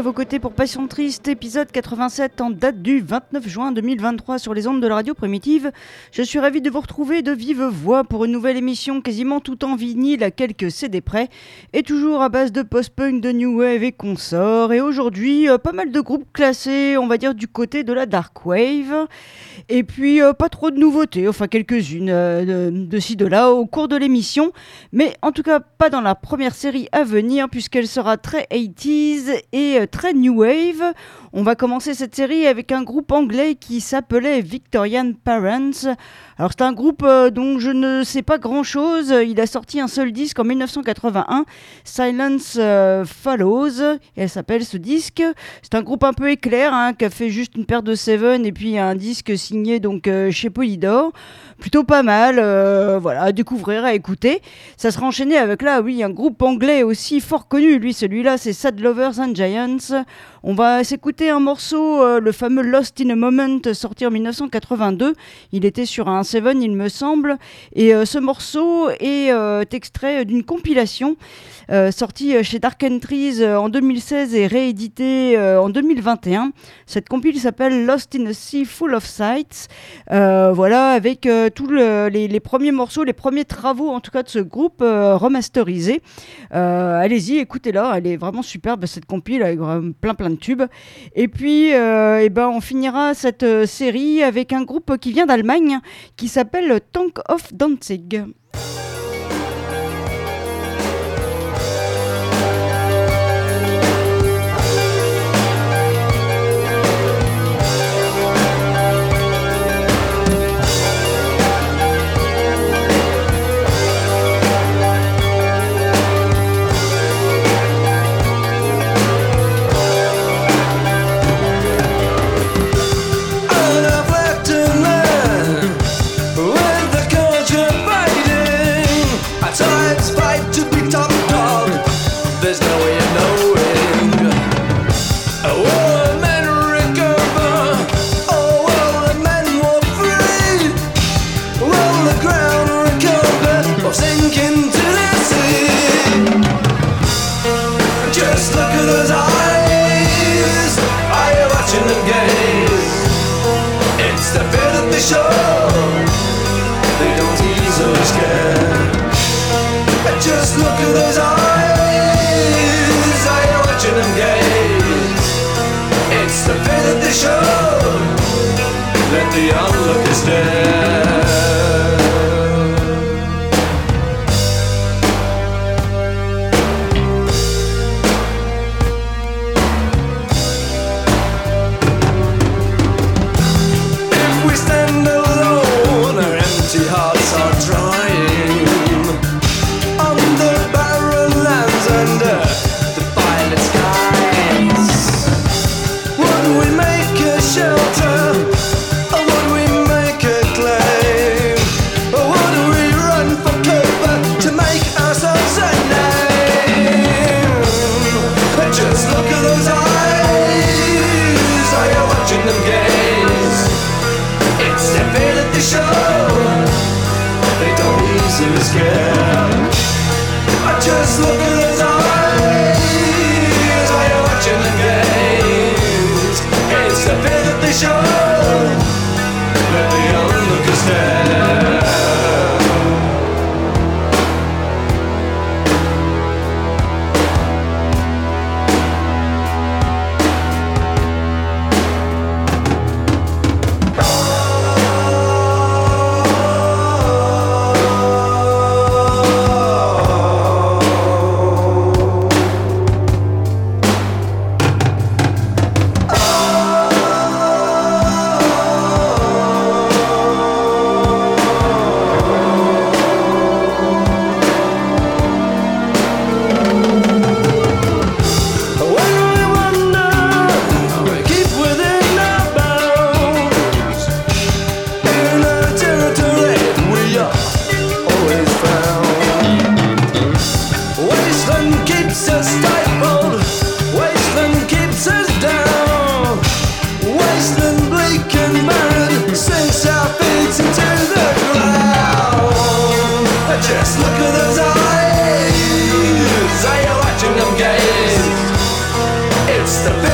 vos côtés pour Passion Triste, épisode 87 en date du 29 juin 2023 sur les ondes de la radio primitive. Je suis ravi de vous retrouver de vive voix pour une nouvelle émission quasiment tout en vinyle à quelques CD près et toujours à base de post-punk, de new wave et consorts. Et aujourd'hui, pas mal de groupes classés, on va dire du côté de la dark wave. Et puis pas trop de nouveautés, enfin quelques-unes de ci de là au cours de l'émission. Mais en tout cas pas dans la première série à venir puisqu'elle sera très 80s et très new wave. On va commencer cette série avec un groupe anglais qui s'appelait Victorian Parents. Alors c'est un groupe dont je ne sais pas grand-chose. Il a sorti un seul disque en 1981, Silence Follows, et elle s'appelle ce disque. C'est un groupe un peu éclair qui a fait juste une paire de Seven et puis un disque signé donc chez Polydor. Plutôt pas mal, voilà, à découvrir, à écouter. Ça sera enchaîné avec là, oui, un groupe anglais aussi fort connu. Celui-là, c'est Sad Lovers and Giants. On va s'écouter un morceau, le fameux Lost in a Moment, sorti en 1982. Il était sur un Seven, il me semble. Et ce morceau est extrait d'une compilation sortie chez Dark Entries en 2016 et rééditée en 2021. Cette compile s'appelle Lost in a Sea Full of Sights. Voilà, avec tous les premiers morceaux, les premiers travaux en tout cas de ce groupe remasterisé. Allez-y, écoutez-la, elle est vraiment superbe cette compile avec plein de tubes. Et puis on finira cette série avec un groupe qui vient d'Allemagne qui s'appelle Tank of Danzig. The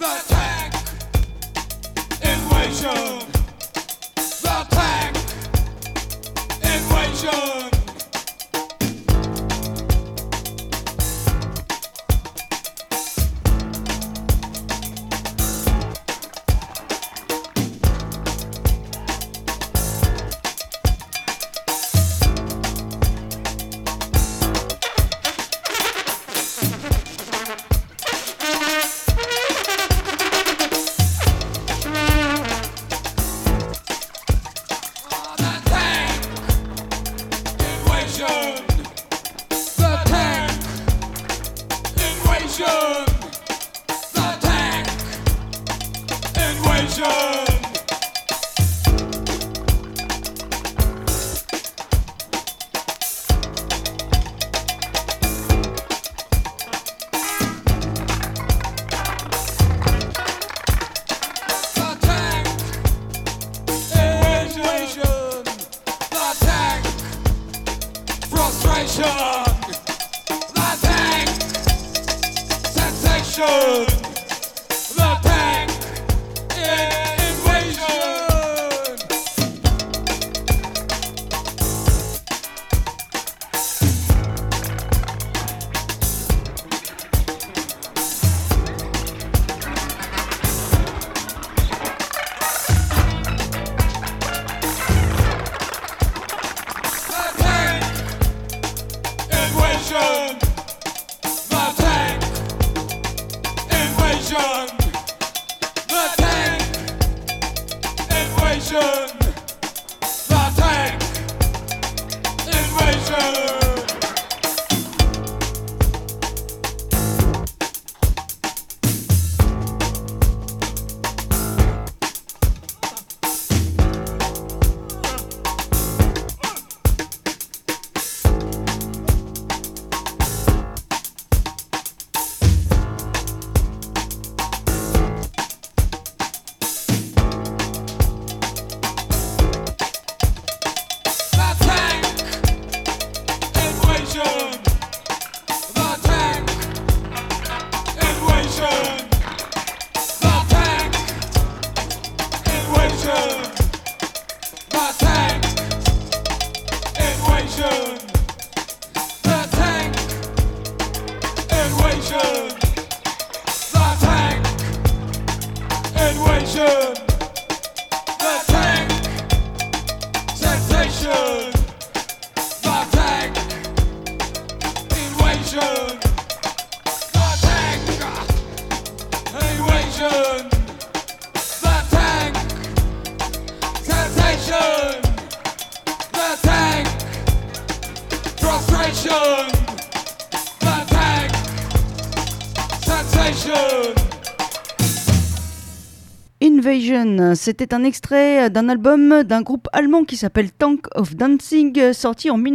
Invasion, c'était un extrait d'un album d'un groupe allemand qui s'appelle Tank of Dancing, sorti en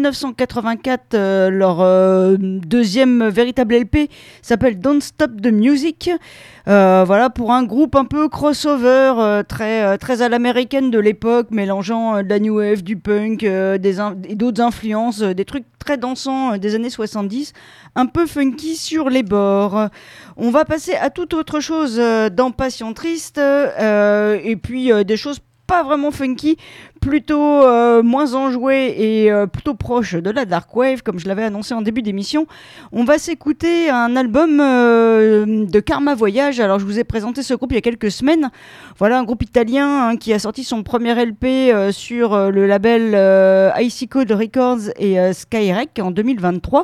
1984. Leur deuxième véritable LP s'appelle Don't Stop the Music. Voilà, pour un groupe un peu crossover, très à l'américaine de l'époque, mélangeant de la new wave, du punk, et d'autres influences, des trucs très dansants des années 70, un peu funky sur les bords. On va passer à toute autre chose dans Passion Triste, et puis des choses pas vraiment funky, plutôt moins enjoué et plutôt proche de la dark wave, comme je l'avais annoncé en début d'émission. On va s'écouter un album de Karma Voyage. Alors je vous ai présenté ce groupe il y a quelques semaines. Voilà, un groupe italien qui a sorti son premier LP sur le label Icy Code Records et Skyrek en 2023.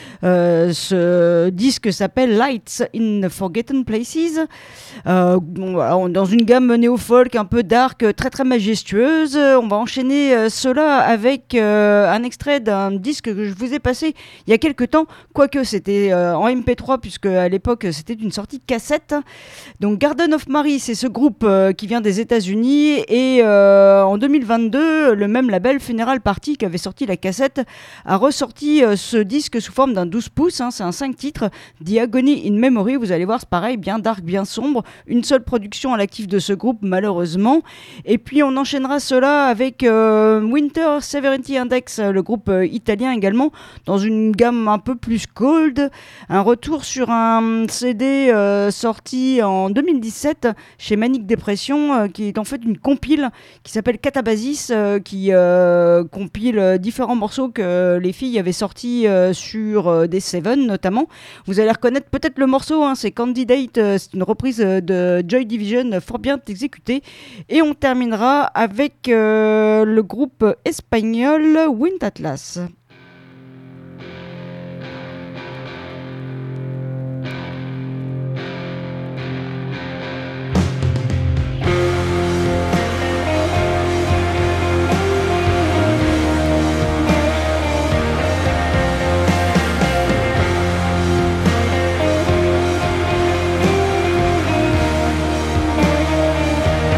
Ce disque s'appelle Lights in Forgotten Places. Voilà, dans une gamme néo-folk un peu dark, très majestueuse. On va enchaîner cela avec un extrait d'un disque que je vous ai passé il y a quelques temps, quoique c'était en MP3 puisque à l'époque c'était une sortie cassette. Donc Garden of Mary, c'est ce groupe qui vient des États-Unis, et en 2022 le même label Funeral Party qui avait sorti la cassette a ressorti ce disque sous forme d'un 12 pouces, c'est un 5 titres, The Agony in Memory. Vous allez voir, c'est pareil, bien dark, bien sombre, une seule production à l'actif de ce groupe malheureusement. Et puis on enchaînera cela avec Winter Severity Index, le groupe italien également, dans une gamme un peu plus cold. Un retour sur un CD sorti en 2017 chez Manic Depression, qui est en fait une compile qui s'appelle Catabasis, qui compile différents morceaux que les filles avaient sortis sur des Seven notamment. Vous allez reconnaître peut-être le morceau, hein, c'est Candidate, c'est une reprise de Joy Division fort bien exécutée. Et on terminera avec le groupe espagnol Wind Atlas.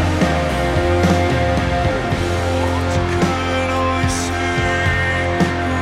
Could I say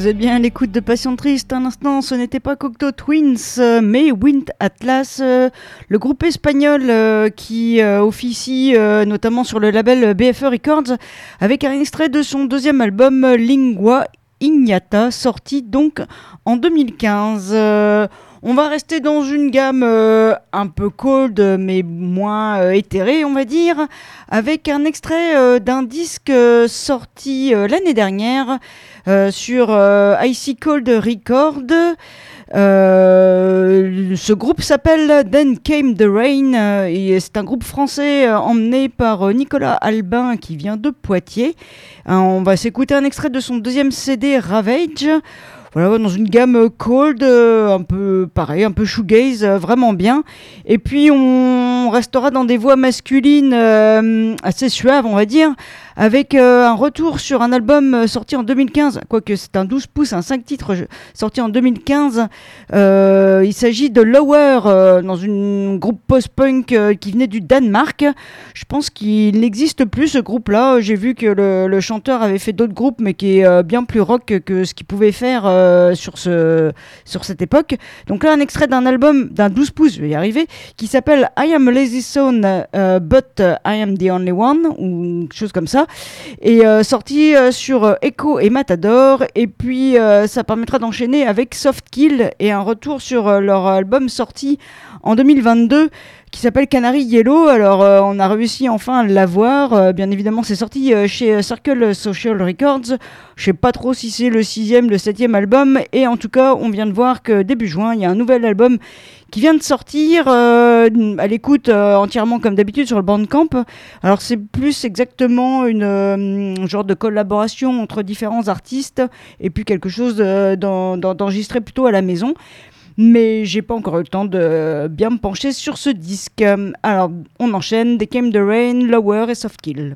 êtes bien à l'écoute de Passion Triste. Un instant, ce n'était pas Cocteau Twins, mais Wind Atlas, le groupe espagnol qui officie notamment sur le label BFE Records, avec un extrait de son deuxième album Lingua Ignata, sorti donc en 2015. On va rester dans une gamme un peu cold, mais moins éthérée, on va dire, avec un extrait d'un disque sorti l'année dernière sur Icy Cold Record. Ce groupe s'appelle Then Came the Rain et c'est un groupe français emmené par Nicolas Albin qui vient de Poitiers. On va s'écouter un extrait de son deuxième CD Ravage. Voilà, dans une gamme cold, un peu pareil, un peu shoegaze, vraiment bien. Et puis on restera dans des voix masculines assez suaves, on va dire, avec un retour sur un album sorti en 2015, quoique c'est un 12 pouces, un 5 titres sorti en 2015. Il s'agit de Lower, dans un groupe post-punk qui venait du Danemark. Je pense qu'il n'existe plus ce groupe-là. J'ai vu que le chanteur avait fait d'autres groupes, mais qui est bien plus rock que ce qu'il pouvait faire sur cette époque. Donc là, un extrait d'un album d'un 12 pouces, je vais y arriver, qui s'appelle I Am a Lazy Son, But I Am the Only One, ou quelque chose comme ça. Et sorti sur Echo et Matador, et puis ça permettra d'enchaîner avec Soft Kill et un retour sur leur album sorti en 2022 qui s'appelle Canary Yellow. Alors on a réussi enfin à l'avoir, bien évidemment c'est sorti chez Circle Social Records. Je sais pas trop si c'est le 6e, le 7e album, et en tout cas on vient de voir que début juin il y a un nouvel album qui vient de sortir, à l'écoute entièrement comme d'habitude sur le Bandcamp. Alors c'est plus exactement une genre de collaboration entre différents artistes et puis quelque chose d'enregistré plutôt à la maison. Mais j'ai pas encore eu le temps de bien me pencher sur ce disque. Alors on enchaîne, They Came the Rain, Lower et Soft Kill.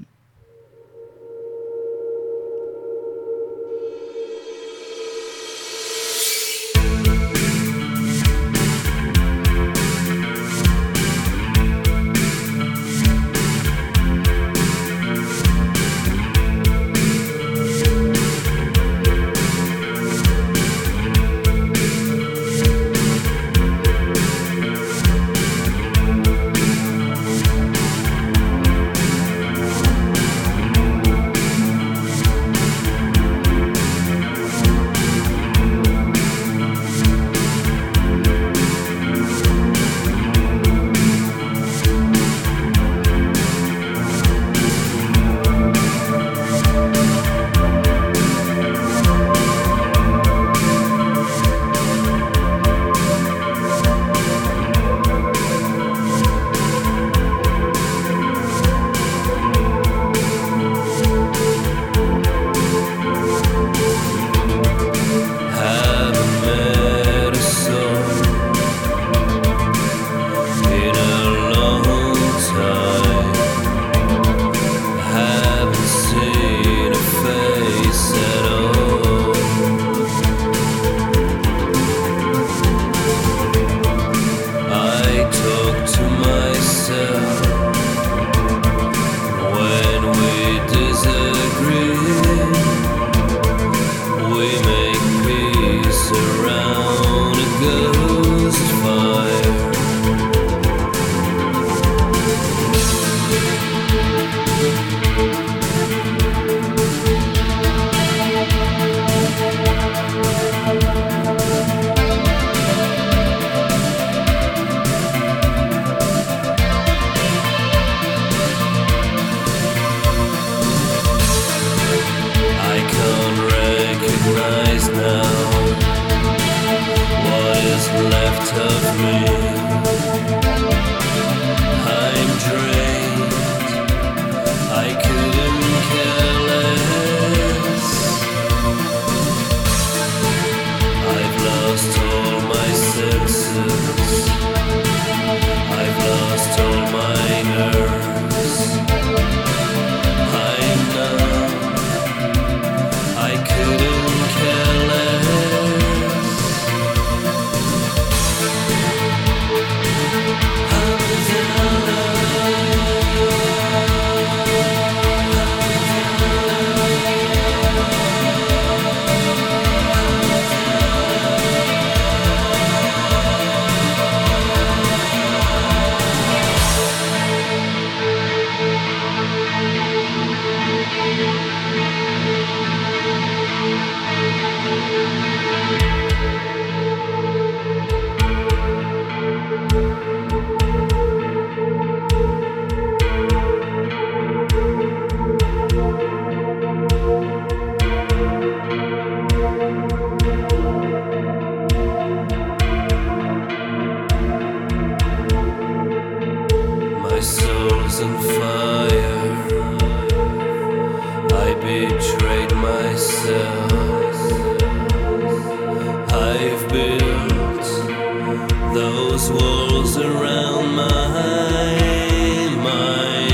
was on fire. I betrayed myself. I've built those walls around my mind.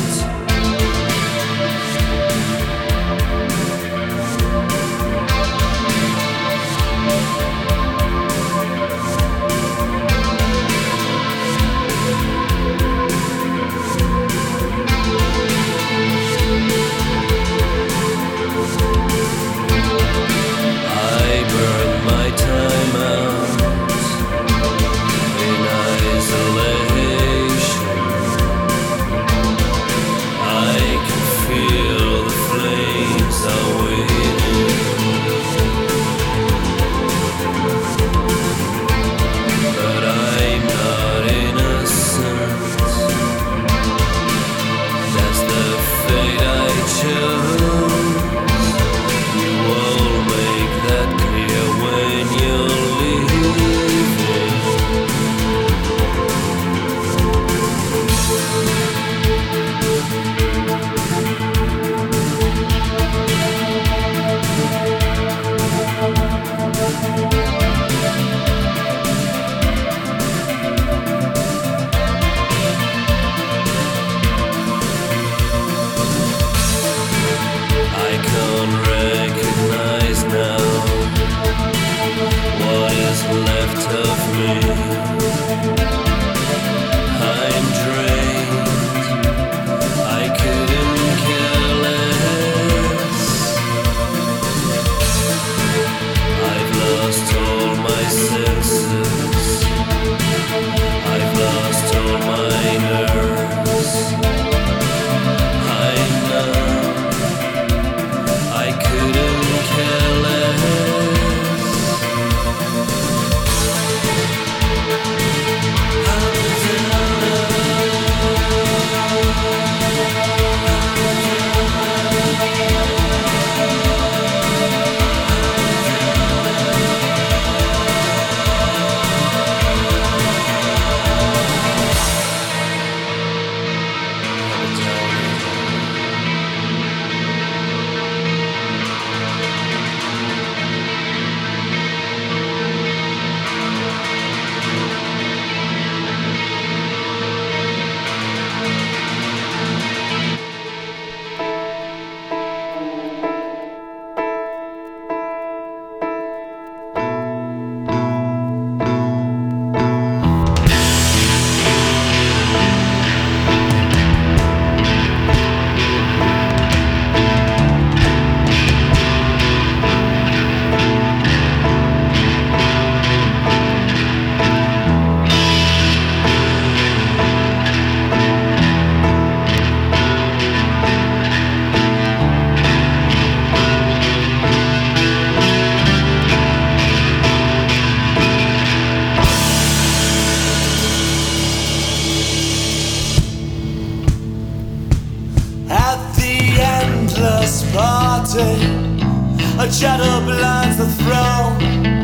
A shadow blinds the throne.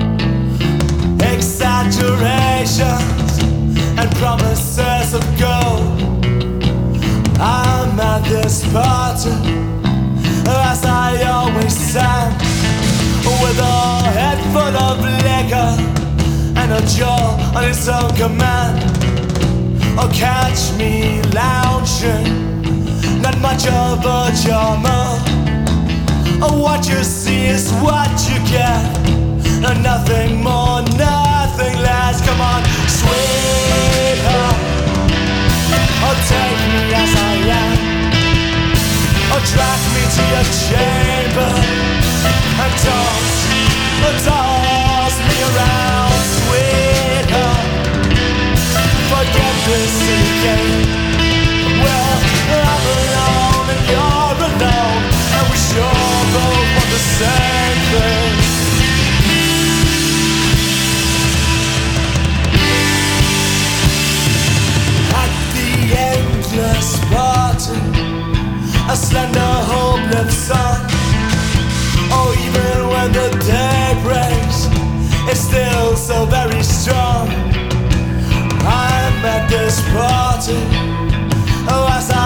Exaggerations and promises of gold. I'm at this party, as I always am, with a head full of liquor and a jaw on its own command. Oh, catch me lounging, not much of a charmer. Oh, what you see is what you get, and nothing more, nothing less. Come on, sweetheart, oh, take me as I am. Oh, drag me to your chamber and toss me around, sweetheart. Forget this silly game. Well, I'm alone and you're alone, and we sure both want the same thing. At the endless party, a slender hope lives on. Oh, even when the day breaks, it's still so very strong. I'm at this party, oh, as I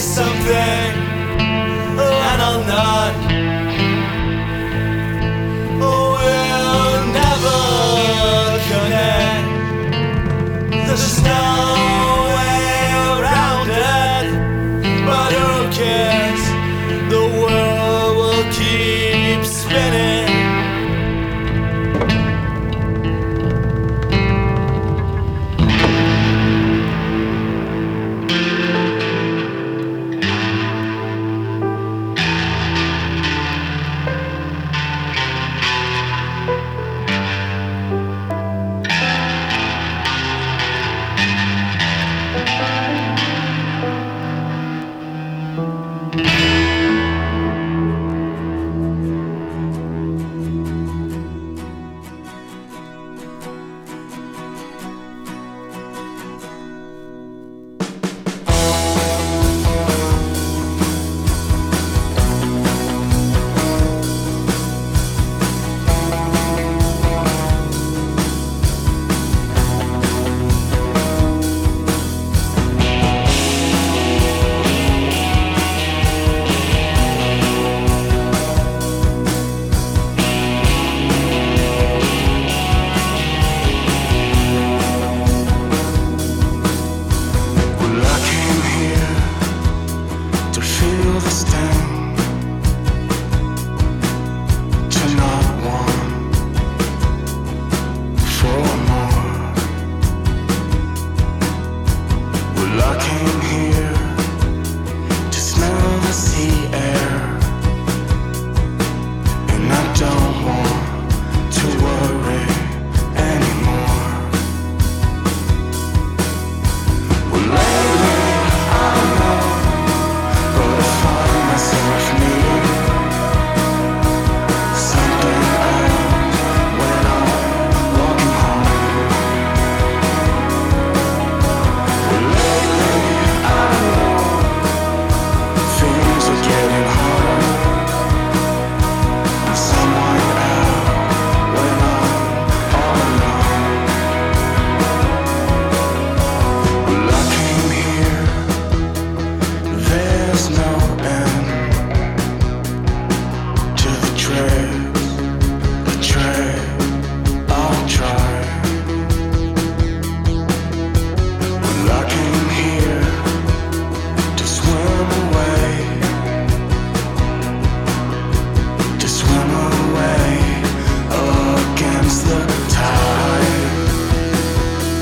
something and I'll not. We'll never connect. There's no way around it, but who cares? The world will keep spinning.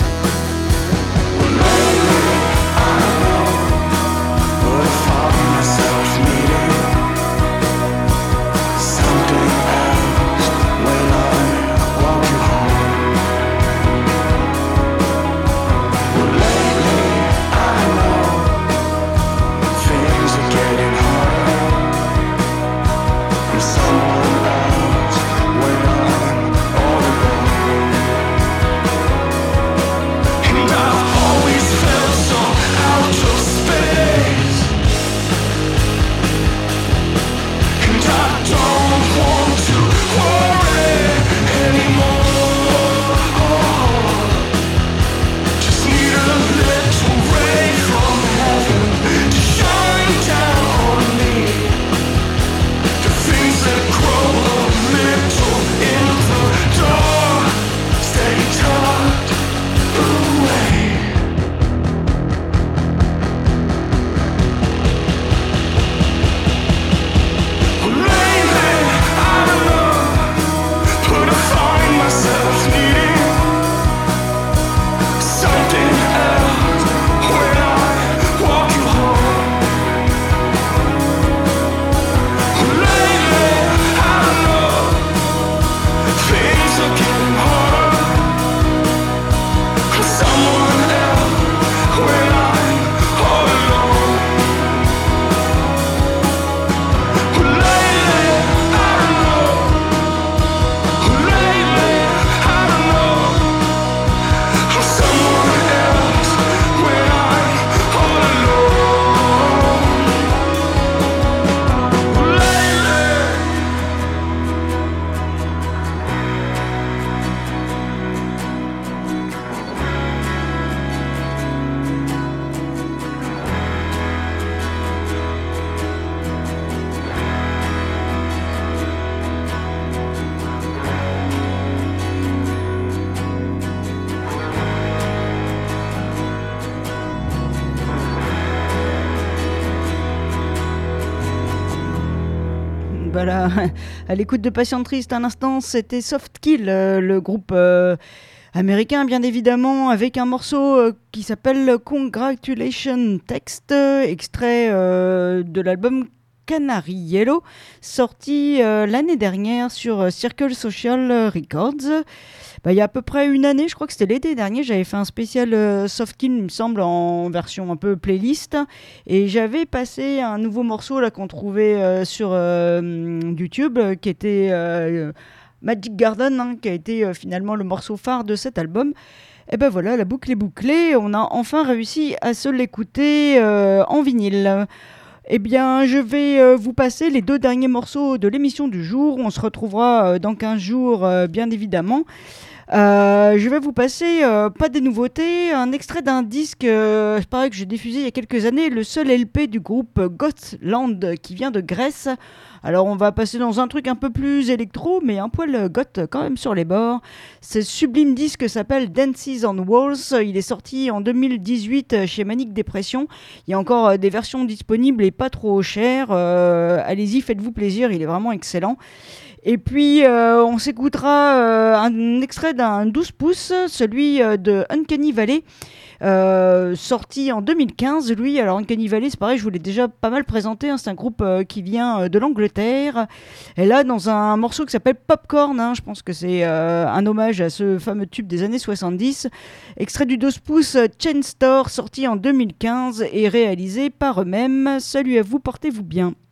Myself Voilà, à l'écoute de Patient Triste un instant, c'était Softkill, le groupe américain bien évidemment, avec un morceau qui s'appelle Congratulations Text, extrait de l'album Canary Yellow, sorti l'année dernière sur Circle Social Records. Il y a à peu près une année, je crois que c'était l'été dernier, j'avais fait un spécial Softkill, il me semble, en version un peu playlist. Et j'avais passé un nouveau morceau là, qu'on trouvait sur YouTube, qui était Magic Garden, hein, qui a été finalement le morceau phare de cet album. Et ben voilà, la boucle est bouclée, on a enfin réussi à se l'écouter en vinyle. Eh bien, je vais vous passer les 2 derniers morceaux de l'émission du jour. On se retrouvera dans 15 jours, bien évidemment. Je vais vous passer, pas des nouveautés, un extrait d'un disque, pareil, que j'ai diffusé il y a quelques années, le seul LP du groupe Gotland, qui vient de Grèce. Alors on va passer dans un truc un peu plus électro, mais un poil goth quand même sur les bords. Ce sublime disque s'appelle Dances on Walls. Il est sorti en 2018 chez Manic Depression. Il y a encore des versions disponibles et pas trop chères. Allez-y, faites-vous plaisir, il est vraiment excellent. Et puis on s'écoutera un extrait d'un 12 pouces, celui de Uncanny Valley. Sorti en 2015, lui. Alors Uncanny Valley, c'est pareil, je vous l'ai déjà pas mal présenté, hein, c'est un groupe qui vient de l'Angleterre, et là dans un morceau qui s'appelle Popcorn, hein, je pense que c'est un hommage à ce fameux tube des années 70, extrait du 12 pouces Chain Store, sorti en 2015 et réalisé par eux-mêmes. Salut à vous, portez-vous bien.